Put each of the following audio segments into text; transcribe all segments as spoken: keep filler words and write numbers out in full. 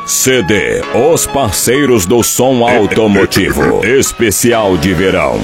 C D Os Parceiros do Som Automotivo. Especial de verão.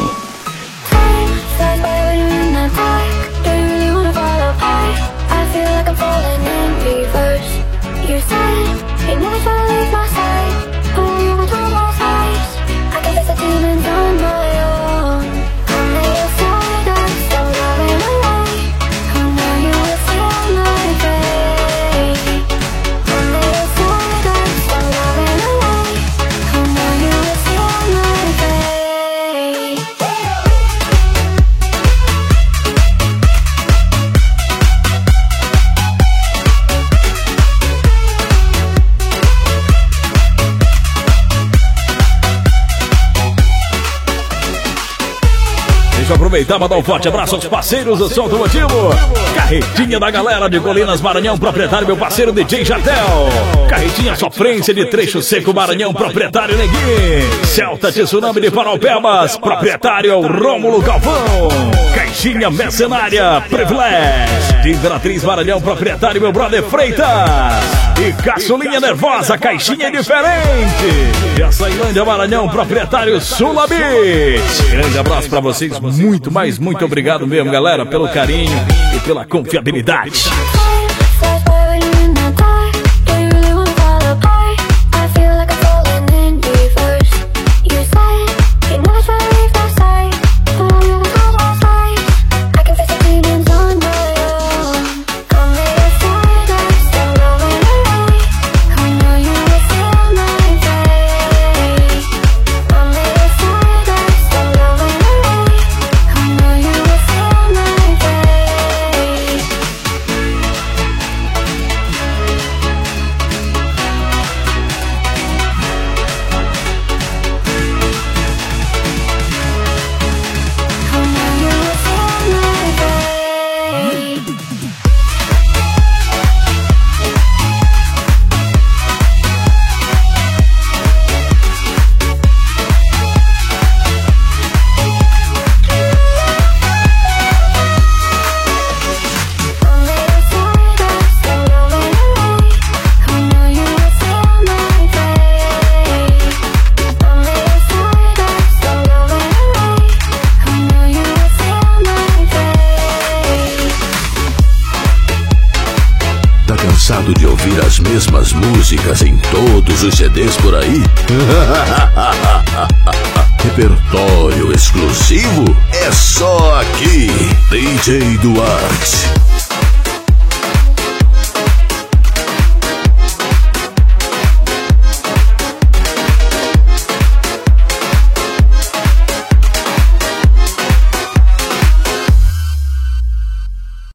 Aproveitar para dar um forte abraço aos parceiros do Som Automotivo. Carretinha da galera de Colinas Maranhão, proprietário meu parceiro D J Jardel. Carretinha Sofrência de Trecho Seco Maranhão, proprietário Neguinho. Celta Tsunami de Paraupebas, proprietário Rômulo Galvão. Caixinha Mercenária Privilege de Imperatriz Maranhão, proprietário meu brother Freitas. E Caçulinha Nervosa, caixinha diferente de Açailândia Maranhão, proprietário Sulabit. Grande abraço pra vocês, muito, mas muito obrigado mesmo, galera, pelo carinho e pela confiabilidade. Cansado de ouvir as mesmas músicas em todos os C Ds por aí? Repertório exclusivo é só aqui. D J Duarte.